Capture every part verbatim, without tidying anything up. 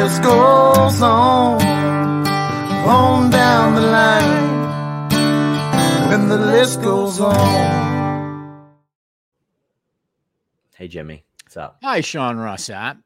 list goes on, on down the line, when the list goes on. Hey, Jimmy, what's up? Hi, Sean Rossap.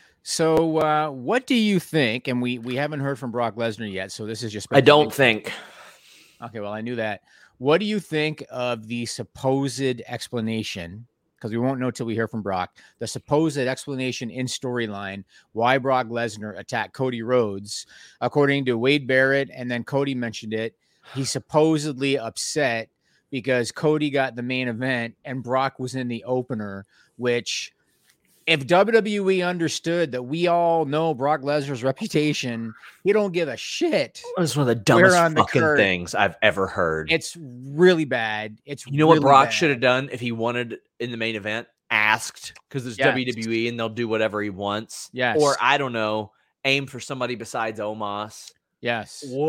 So uh, what do you think, and we, we haven't heard from Brock Lesnar yet, so this is just I don't think. Okay, well, I knew that. What do you think of the supposed explanation, because we won't know till we hear from Brock, the supposed explanation in storyline why Brock Lesnar attacked Cody Rhodes? According to Wade Barrett, and then Cody mentioned it, he's supposedly upset because Cody got the main event and Brock was in the opener, which... if W W E understood that we all know Brock Lesnar's reputation, he don't give a shit. It's one of the dumbest on the fucking card. things I've ever heard. It's really bad. It's you know really what Brock bad. should have done if he wanted in the main event? Asked, because it's Yes. W W E and they'll do whatever he wants. Yes. Or I don't know, aim for somebody besides Omos. Yes, Woof. I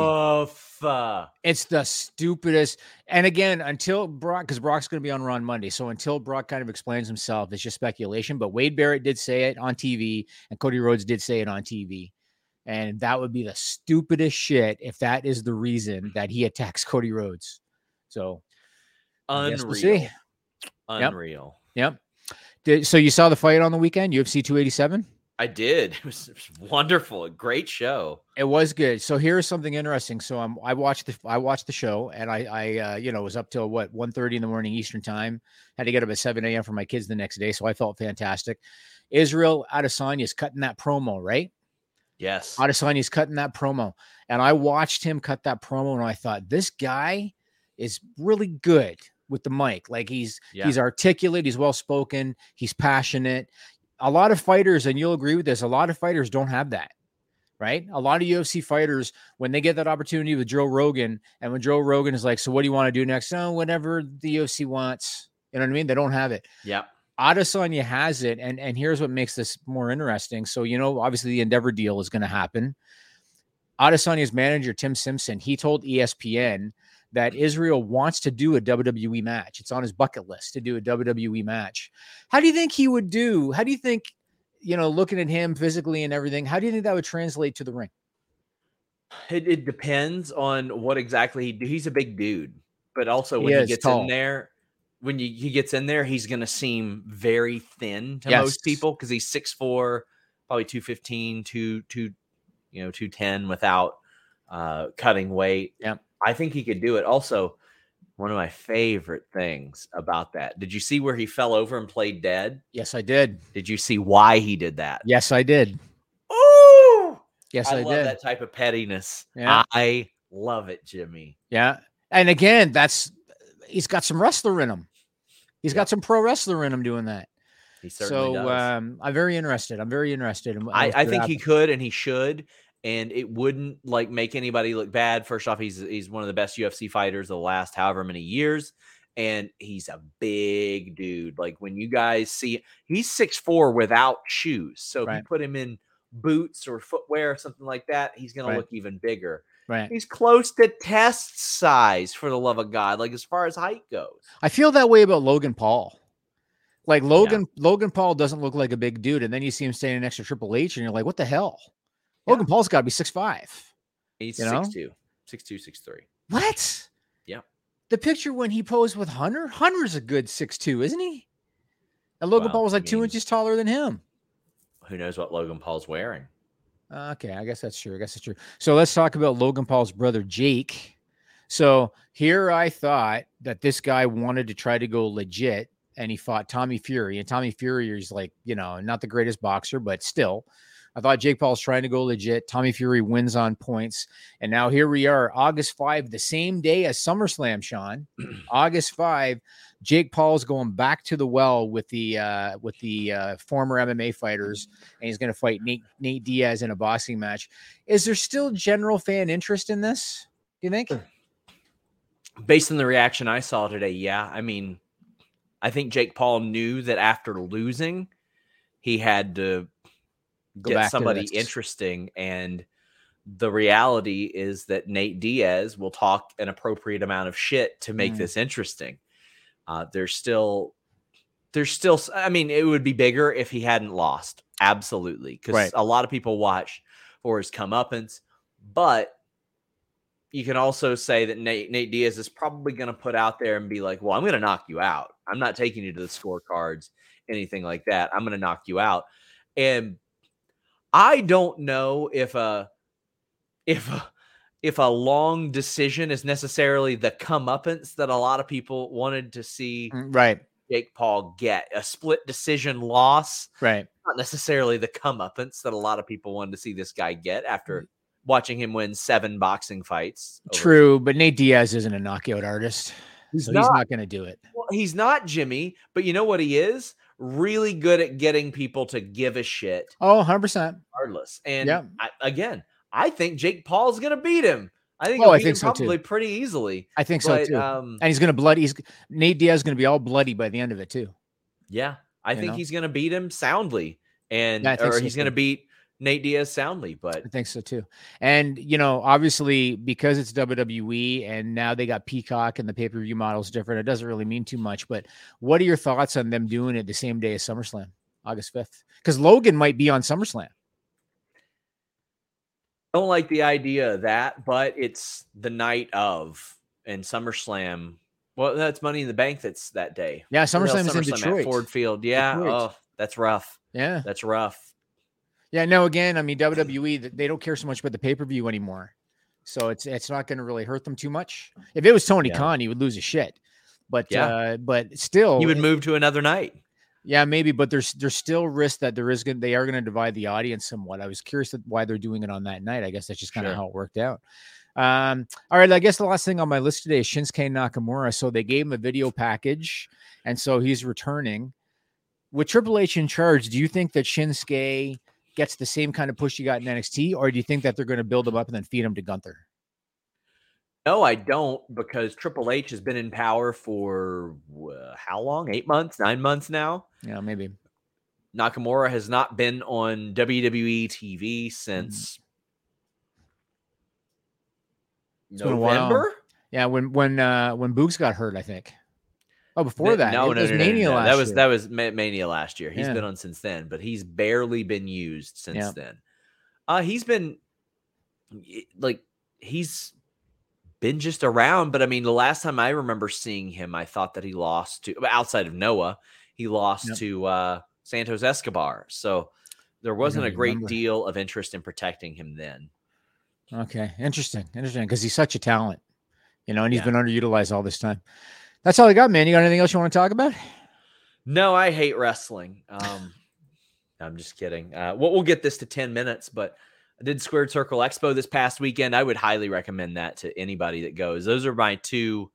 agree. It's the stupidest. And again, until Brock, because Brock's going to be on Raw on Monday, so until Brock kind of explains himself, it's just speculation. But Wade Barrett did say it on T V, and Cody Rhodes did say it on T V. And that would be the stupidest shit if that is the reason that he attacks Cody Rhodes. So, I guess Unreal. we'll see. Unreal. Yep. Did, so you saw the fight on the weekend, U F C two eighty-seven? I did. It was, it was wonderful. A great show. It was good. So here's something interesting. So I'm, I watched the I watched the show, and I I uh, you know was up till what one thirty in the morning Eastern time. Had to get up at seven a.m. for my kids the next day, so I felt fantastic. Israel Adesanya is cutting that promo, right? Yes. Adesanya is cutting that promo, and I watched him cut that promo, and I thought this guy is really good with the mic. Like he's Yeah. he's articulate, he's well spoken, he's passionate. A lot of fighters, and you'll agree with this, a lot of fighters don't have that, right? A lot of U F C fighters, when they get that opportunity with Joe Rogan, and when Joe Rogan is like, so what do you want to do next? Oh, whatever the U F C wants. You know what I mean? They don't have it. Yeah. Adesanya has it, and, and here's what makes this more interesting. So, you know, obviously the Endeavor deal is going to happen. Adesanya's manager, Tim Simpson, he told E S P N that Israel wants to do a W W E match. It's on his bucket list to do a W W E match. How do you think he would do? How do you think, you know, looking at him physically and everything, how do you think that would translate to the ring? It, it depends on what exactly he do. He's a big dude, but also He when he is gets tall. in there, when you, he gets in there, he's going to seem very thin to Yes. most people because he's six four, probably two fifteen, two, two, you know, two ten without uh, cutting weight. Yep. I think he could do it. Also, one of my favorite things about that. Did you see where he fell over and played dead? Yes, I did. Did you see why he did that? Yes, I did. Ooh! Yes, I, I, love did. that type of pettiness. Yeah. I love it, Jimmy. Yeah. And again, that's, he's got some wrestler in him. He's Yep. got some pro wrestler in him doing that. He certainly So does. um, I'm very interested. I'm very interested. In, I, in I what think he happens. could and he should, and it wouldn't like make anybody look bad. First off, he's he's one of the best U F C fighters of the last however many years, and he's a big dude. Like when you guys see, he's six four without shoes. So if you Right. put him in boots or footwear or something like that, he's going Right. to look even bigger. Right. He's close to test size, for the love of God, like as far as height goes. I feel that way about Logan Paul. Like Logan, Logan Paul doesn't look like a big dude, and then you see him standing next to Triple H, and you're like, "What the hell?" Yeah. Logan Paul's got to be six five. He's You know? six two, six two, six three. What? Yeah. The picture when he posed with Hunter, Hunter's a good six two, isn't he? And Logan Well, Paul was like I two mean- inches taller than him. Who knows what Logan Paul's wearing? Okay, I guess that's true. I guess that's true. So let's talk about Logan Paul's brother, Jake. So here I thought that this guy wanted to try to go legit, and he fought Tommy Fury. And Tommy Fury is like, you know, not the greatest boxer, but still. I thought Jake Paul's trying to go legit. Tommy Fury wins on points. And now here we are, August fifth, the same day as SummerSlam, Sean. August fifth, Jake Paul's going back to the well with the uh, with the uh, former M M A fighters, and he's going to fight Nate, Nate Diaz in a boxing match. Is there still general fan interest in this, do you think? Based on the reaction I saw today, yeah. I mean, I think Jake Paul knew that after losing, he had to Go get back to somebody this. interesting. And the reality is that Nate Diaz will talk an appropriate amount of shit to make Mm. this interesting. Uh, there's still, there's still, I mean, it would be bigger if he hadn't lost. absolutely, because Right. a lot of people watch for his comeuppance, but you can also say that Nate, Nate Diaz is probably going to put out there and be like, well, I'm going to knock you out. I'm not taking you to the scorecards, anything like that. I'm going to knock you out. And I don't know if a, if a, if a long decision is necessarily the comeuppance that a lot of people wanted to see Right. Jake Paul get. A split decision loss, Right. not necessarily the comeuppance that a lot of people wanted to see this guy get after watching him win seven boxing fights. True, but Nate Diaz isn't a knockout artist, he's so not, he's not going to do it. Well, he's not Jimmy, but you know what he is? Really good at getting people to give a shit. Oh, one hundred percent. Regardless. And yeah. I, again, I think Jake Paul's going to beat him. I think oh, he'll I beat think him so probably too. pretty easily. I think but, so too. Um, and he's going to bloody. He's Nate Diaz is going to be all bloody by the end of it too. Yeah, I you think know? he's going to beat him soundly, and yeah, or so he's going to beat Nate Diaz soundly. But I think so too. And you know, obviously, because it's W W E and now they got Peacock and the pay per view model is different, it doesn't really mean too much. But what are your thoughts on them doing it the same day as SummerSlam, August fifth? Because Logan might be on SummerSlam. I don't like the idea of that, but it's the night of, and SummerSlam. Well, that's Money in the Bank that's that day. Yeah, SummerSlam is in SummerSlam Detroit. at Ford Field. Yeah. Detroit. Oh, that's rough. Yeah. That's rough. Yeah, no, again, I mean, W W E, they don't care so much about the pay-per-view anymore. So it's it's not going to really hurt them too much. If it was Tony Yeah. Khan, he would lose his shit. But Yeah. uh, but still, He would it- move to another night. yeah, maybe. But there's there's still risk that there is going they are going to divide the audience somewhat. I was curious why they're doing it on that night. I guess that's just kind of Sure. how it worked out. Um, all right, I guess the last thing on my list today is Shinsuke Nakamura. So they gave him a video package, and so he's returning. With Triple H in charge, do you think that Shinsuke gets the same kind of push you got in N X T, or do you think that they're going to build him up and then feed him to Gunther? No, I don't, because Triple H has been in power for uh, how long? Eight months, nine months now. Yeah, maybe. Nakamura has not been on W W E T V since It's been a while. November. Yeah, when when uh when Boogs got hurt, I think. Oh, before No, that, no, it no, was no, no, Mania no. last That was year. that was Ma- Mania last year. He's Yeah. been on since then, but he's barely been used since Yeah. then. Uh, he's been like he's been just around, but I mean, the last time I remember seeing him, I thought that he lost to outside of Noah, he lost Yep. to uh, Santos Escobar. So there wasn't a don't great remember. deal of interest in protecting him then. Okay, interesting, interesting, because he's such a talent, you know, and he's Yeah. been underutilized all this time. That's all I got, man. You got anything else you want to talk about? No, I hate wrestling. Um, I'm just kidding. Uh, we'll, we'll get this to ten minutes, but I did Squared Circle Expo this past weekend. I would highly recommend that to anybody that goes. Those are my two,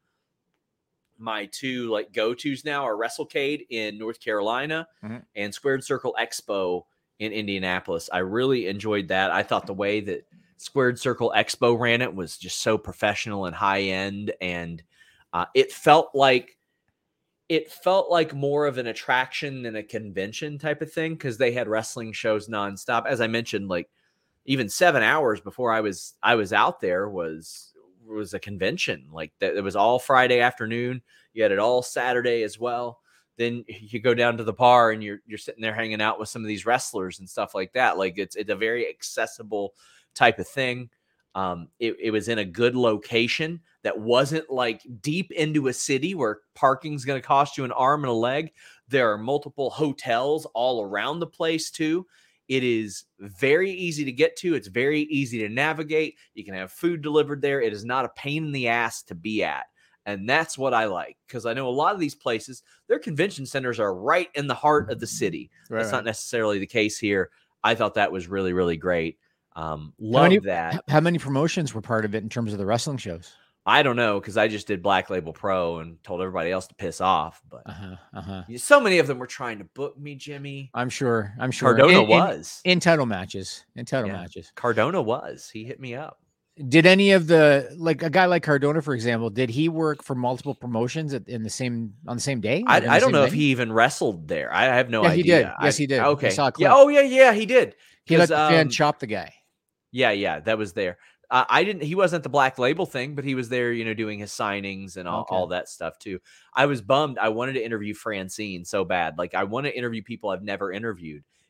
my two like go-tos now are WrestleCade in North Carolina Mhm. and Squared Circle Expo in Indianapolis. I really enjoyed that. I thought the way that Squared Circle Expo ran it was just so professional and high end, and uh, it felt like it felt like more of an attraction than a convention type of thing, because they had wrestling shows nonstop. As I mentioned, like even seven hours before I was I was out there was was a convention. Like that, it was all Friday afternoon. You had it all Saturday as well. Then you go down to the bar and you're you're sitting there hanging out with some of these wrestlers and stuff like that. Like it's it's a very accessible type of thing. Um, it, it was in a good location that wasn't like deep into a city where parking's going to cost you an arm and a leg. There are multiple hotels all around the place too. It is very easy to get to. It's very easy to navigate. You can have food delivered there. It is not a pain in the ass to be at. And that's what I like, because I know a lot of these places, their convention centers are right in the heart of the city. Right, That's right. not necessarily the case here. I thought that was really, really great. Um, How love many, that. h- How many promotions were part of it in terms of the wrestling shows? I don't know, because I just did Black Label Pro and told everybody else to piss off. But Uh huh. Uh huh. so many of them were trying to book me, Jimmy. I'm sure. I'm sure. Cardona In- in- was. in title matches. In title Yeah. matches. Cardona was. He hit me up. Did any of the like a guy like Cardona, for example, did he work for multiple promotions at, in the same on the same day? I, Like, in the I don't same know if venue? he even wrestled there. I have no Yeah, he idea. did. Yes, I- he did. I Okay. saw a clip. Yeah. Oh, yeah, yeah, he did. he let 'Cause, the fan um, chop the guy. Yeah, yeah, that was there. Uh, I didn't. He wasn't the Black Label thing, but he was there, you know, doing his signings and all, Okay. all that stuff too. I was bummed. I wanted to interview Francine so bad. Like I want to interview people I've never interviewed,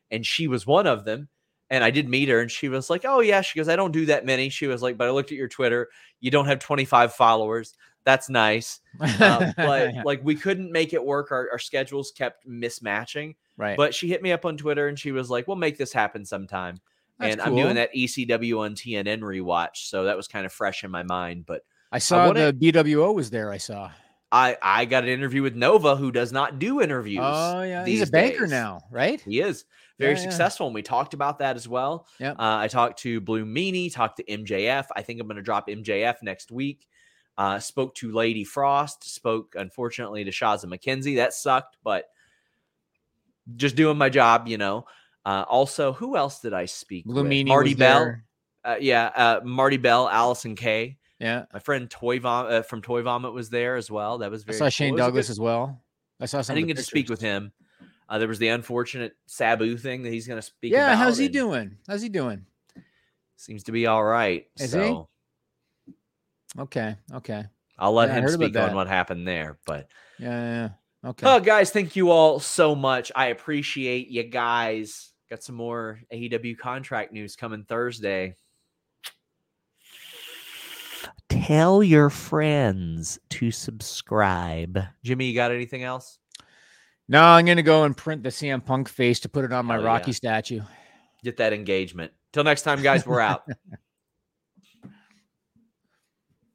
and she was one of them. And I did meet her, and she was like, "Oh yeah," she goes, "I don't do that many." She was like, "But I looked at your Twitter. You don't have twenty-five followers. That's nice." Uh, but like, we couldn't make it work. Our, our schedules kept mismatching. Right. But she hit me up on Twitter, and she was like, "We'll make this happen sometime." That's and cool. I'm doing that E C W on T N N rewatch, so that was kind of fresh in my mind. But I saw I wanna, the B W O was there. I saw. I I got an interview with Nova, who does not do interviews. Oh yeah, he's a banker days. now, right? He is very yeah, successful, yeah. and we talked about that as well. Yep. Uh, I talked to Blue Meanie, talked to M J F. I think I'm going to drop M J F next week. Uh, spoke to Lady Frost. Spoke, unfortunately, to Shaza McKenzie. That sucked, but just doing my job, you know. Uh, also, who else did I speak Blue with? Meanie Marty was Bell. Uh, yeah, uh, Marty Bell, Allison Kay. Yeah, my friend Toy Vom uh, from Toy Vomit was there as well. That was very. I saw cool. Shane Douglas good... as well. I saw. Some I didn't get pictures. to speak with him. Uh, there was the unfortunate Sabu thing that he's going to speak. Yeah, about, how's he doing? How's he doing? Seems to be all right. Is so, he? Okay, okay. I'll let yeah, him speak on what happened there. But yeah, yeah. Okay. Oh, guys, thank you all so much. I appreciate you guys. Got some more A E W contract news coming Thursday. Tell your friends to subscribe. Jimmy, you got anything else? No, I'm going to go and print the C M Punk face to put it on my Hell Rocky yeah. statue. Get that engagement. Till next time, guys, we're out.